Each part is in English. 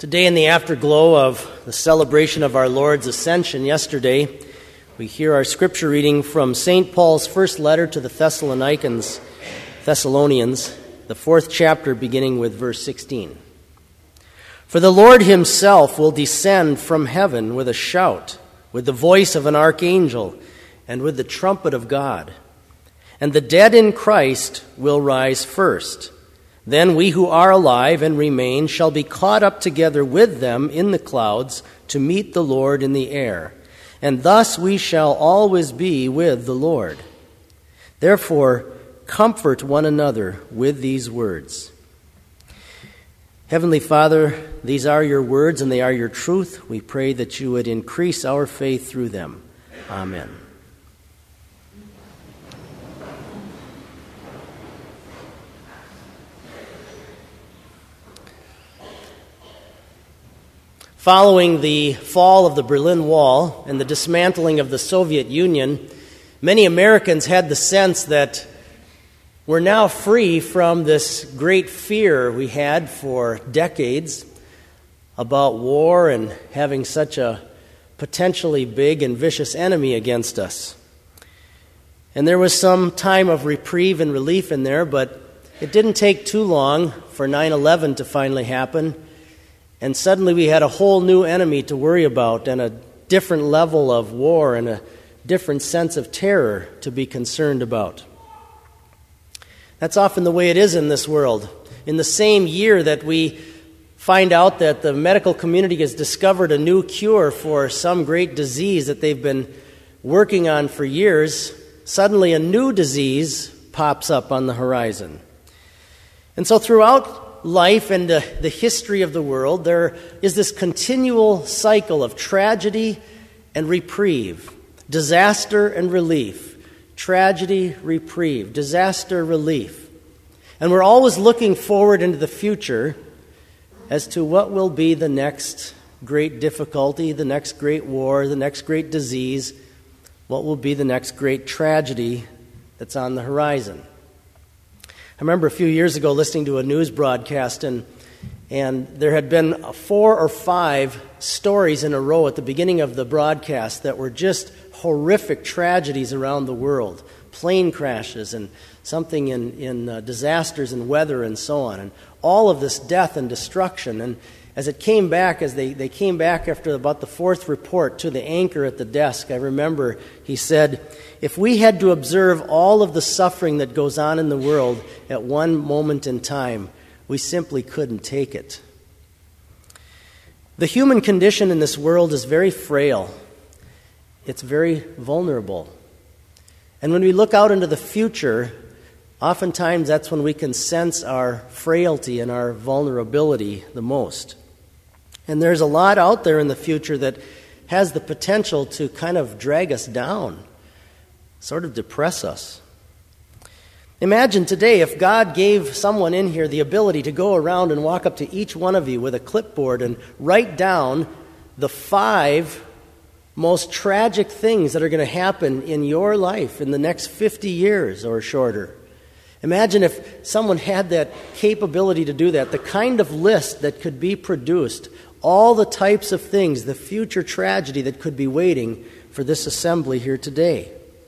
Today, in the afterglow of the celebration of our Lord's Ascension yesterday, we hear our scripture reading from St. Paul's first letter to the Thessalonians, the 4th chapter, beginning with verse 16. For the Lord himself will descend from heaven with a shout, with the voice of an archangel, and with the trumpet of God. And the dead in Christ will rise first. Then we who are alive and remain shall be caught up together with them in the clouds to meet the Lord in the air. And thus we shall always be with the Lord. Therefore, comfort one another with these words. Heavenly Father, these are your words and they are your truth. We pray that you would increase our faith through them. Amen. Following the fall of the Berlin Wall and the dismantling of the Soviet Union, many Americans had the sense that we're now free from this great fear we had for decades about war and having such a potentially big and vicious enemy against us. And there was some time of reprieve and relief in there, but it didn't take too long for 9/11 to finally happen. And suddenly we had a whole new enemy to worry about and a different level of war and a different sense of terror to be concerned about. That's often the way it is in this world. In the same year that we find out that the medical community has discovered a new cure for some great disease that they've been working on for years, suddenly a new disease pops up on the horizon. And so throughout life and the history of the world, there is this continual cycle of tragedy and reprieve, disaster and relief, tragedy, reprieve, disaster, relief. And we're always looking forward into the future as to what will be the next great difficulty, the next great war, the next great disease, what will be the next great tragedy that's on the horizon. I remember a few years ago listening to a news broadcast, and there had been 4 or 5 stories in a row at the beginning of the broadcast that were just horrific tragedies around the world. Plane crashes and something in disasters and weather and so on. And all of this death and destruction. And as it came back, as they came back after about the 4th report to the anchor at the desk, I remember he said, if we had to observe all of the suffering that goes on in the world at one moment in time, we simply couldn't take it. The human condition in this world is very frail. It's very vulnerable. And when we look out into the future, oftentimes that's when we can sense our frailty and our vulnerability the most. And there's a lot out there in the future that has the potential to kind of drag us down, sort of depress us. Imagine today if God gave someone in here the ability to go around and walk up to each one of you with a clipboard and write down the 5 most tragic things that are going to happen in your life in the next 50 years or shorter. Imagine if someone had that capability to do that, the kind of list that could be produced, all the types of things, the future tragedy that could be waiting for this assembly here today.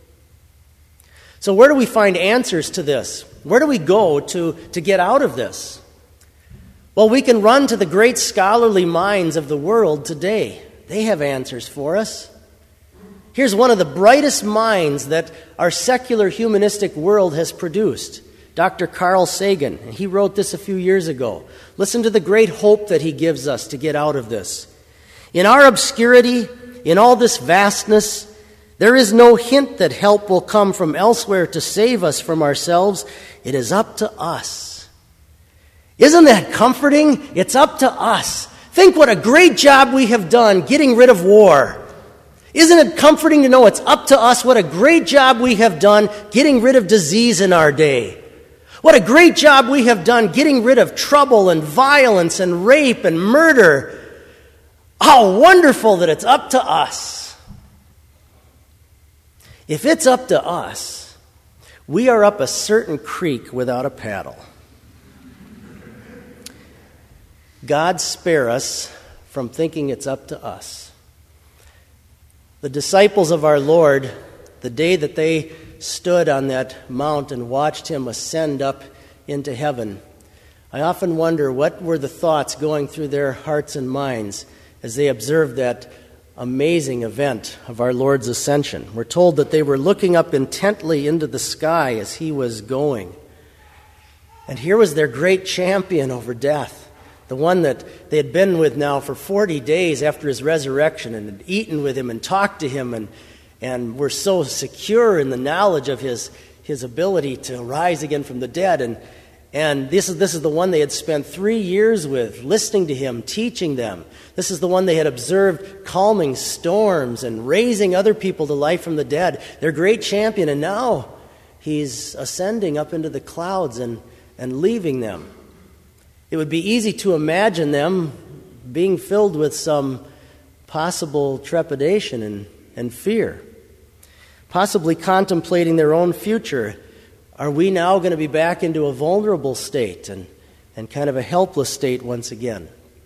So where do we find answers to this? Where do we go to get out of this? Well, we can run to the great scholarly minds of the world today. They have answers for us. Here's one of the brightest minds that our secular humanistic world has produced, Dr. Carl Sagan. He wrote this a few years ago. Listen to the great hope that he gives us to get out of this. In our obscurity, in all this vastness, there is no hint that help will come from elsewhere to save us from ourselves. It is up to us. Isn't that comforting? It's up to us. Think what a great job we have done getting rid of war. Isn't it comforting to know it's up to us? What a great job we have done getting rid of disease in our day. What a great job we have done getting rid of trouble and violence and rape and murder. How wonderful that it's up to us. If it's up to us, we are up a certain creek without a paddle. God spare us from thinking it's up to us. The disciples of our Lord, the day that they stood on that mount and watched him ascend up into heaven, I often wonder what were the thoughts going through their hearts and minds as they observed that amazing event of our Lord's ascension. We're told that they were looking up intently into the sky as he was going. And here was their great champion over death, the one that they had been with now for 40 days after his resurrection and had eaten with him and talked to him and were so secure in the knowledge of his ability to rise again from the dead. And this is the one they had spent 3 years with, listening to him, teaching them. This is the one they had observed calming storms and raising other people to life from the dead. Their great champion, and now he's ascending up into the clouds and leaving them. It would be easy to imagine them being filled with some possible trepidation and fear, possibly contemplating their own future. Are we now going to be back into a vulnerable state and kind of a helpless state once again?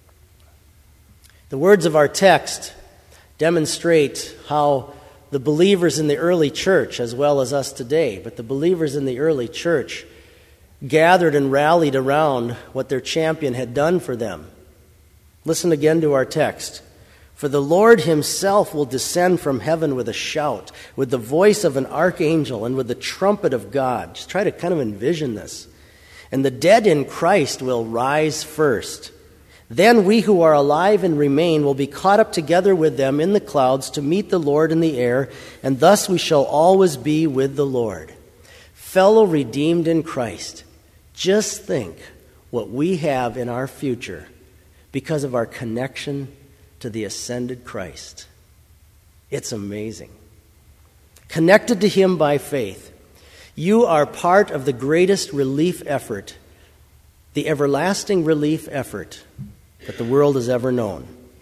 The words of our text demonstrate how the believers in the early church, as well as us today, but the believers in the early church gathered and rallied around what their champion had done for them. Listen again to our text. For the Lord himself will descend from heaven with a shout, with the voice of an archangel, and with the trumpet of God. Just try to kind of envision this. And the dead in Christ will rise first. Then we who are alive and remain will be caught up together with them in the clouds to meet the Lord in the air, and thus we shall always be with the Lord. Fellow redeemed in Christ, just think what we have in our future because of our connection to the ascended Christ. It's amazing. Connected to him by faith, you are part of the greatest relief effort, the everlasting relief effort that the world has ever known.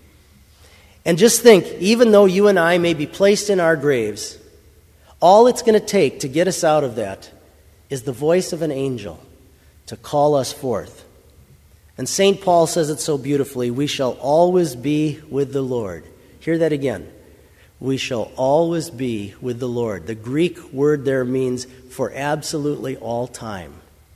And just think, even though you and I may be placed in our graves, all it's going to take to get us out of that is the voice of an angel to call us forth. And St. Paul says it so beautifully, we shall always be with the Lord. Hear that again. We shall always be with the Lord. The Greek word there means for absolutely all time.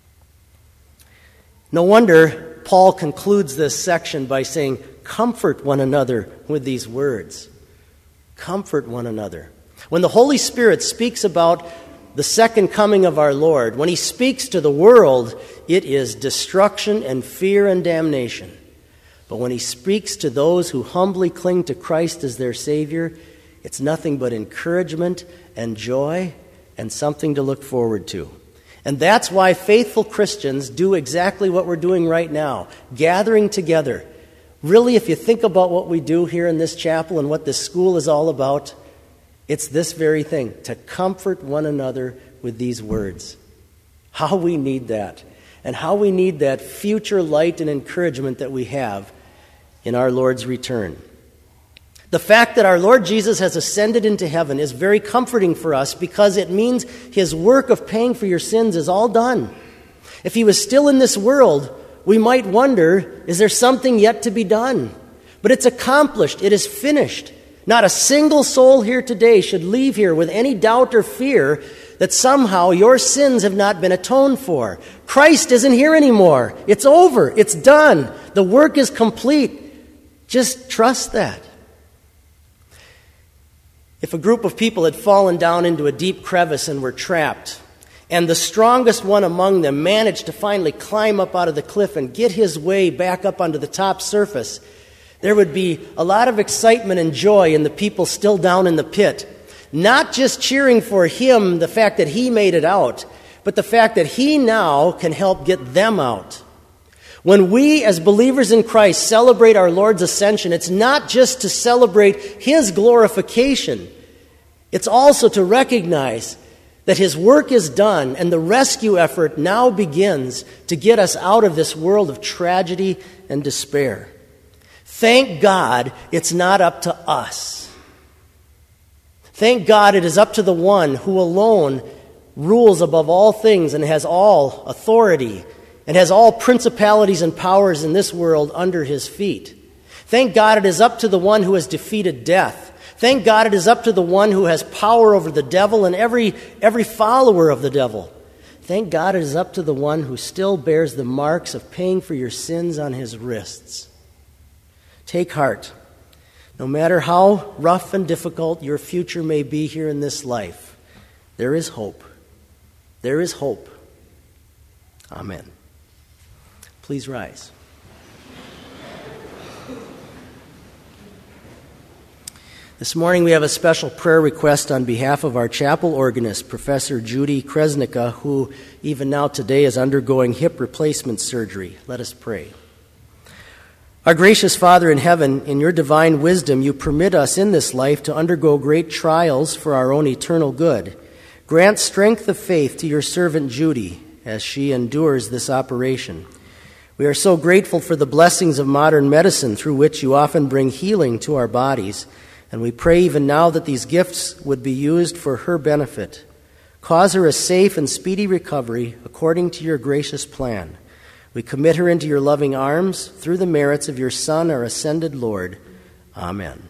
No wonder Paul concludes this section by saying, comfort one another with these words. Comfort one another. When the Holy Spirit speaks about the second coming of our Lord, when he speaks to the world, it is destruction and fear and damnation. But when he speaks to those who humbly cling to Christ as their Savior, it's nothing but encouragement and joy and something to look forward to. And that's why faithful Christians do exactly what we're doing right now, gathering together. Really, if you think about what we do here in this chapel and what this school is all about, it's this very thing, to comfort one another with these words. How we need that, and how we need that future light and encouragement that we have in our Lord's return. The fact that our Lord Jesus has ascended into heaven is very comforting for us because it means his work of paying for your sins is all done. If he was still in this world, we might wonder, is there something yet to be done? But it's accomplished. It is finished. Not a single soul here today should leave here with any doubt or fear that somehow your sins have not been atoned for. Christ isn't here anymore. It's over. It's done. The work is complete. Just trust that. If a group of people had fallen down into a deep crevice and were trapped, and the strongest one among them managed to finally climb up out of the cliff and get his way back up onto the top surface, there would be a lot of excitement and joy in the people still down in the pit. Not just cheering for him, the fact that he made it out, but the fact that he now can help get them out. When we as believers in Christ celebrate our Lord's ascension, it's not just to celebrate his glorification. It's also to recognize that his work is done and the rescue effort now begins to get us out of this world of tragedy and despair. Thank God it's not up to us. Thank God it is up to the one who alone rules above all things and has all authority and has all principalities and powers in this world under his feet. Thank God it is up to the one who has defeated death. Thank God it is up to the one who has power over the devil and every follower of the devil. Thank God it is up to the one who still bears the marks of paying for your sins on his wrists. Take heart. No matter how rough and difficult your future may be here in this life, there is hope. There is hope. Amen. Please rise. This morning we have a special prayer request on behalf of our chapel organist, Professor Judy Kresnicka, who even now today is undergoing hip replacement surgery. Let us pray. Our gracious Father in heaven, in your divine wisdom, you permit us in this life to undergo great trials for our own eternal good. Grant strength of faith to your servant Judy as she endures this operation. We are so grateful for the blessings of modern medicine through which you often bring healing to our bodies. And we pray even now that these gifts would be used for her benefit. Cause her a safe and speedy recovery according to your gracious plan. We commit her into your loving arms through the merits of your Son, our ascended Lord. Amen.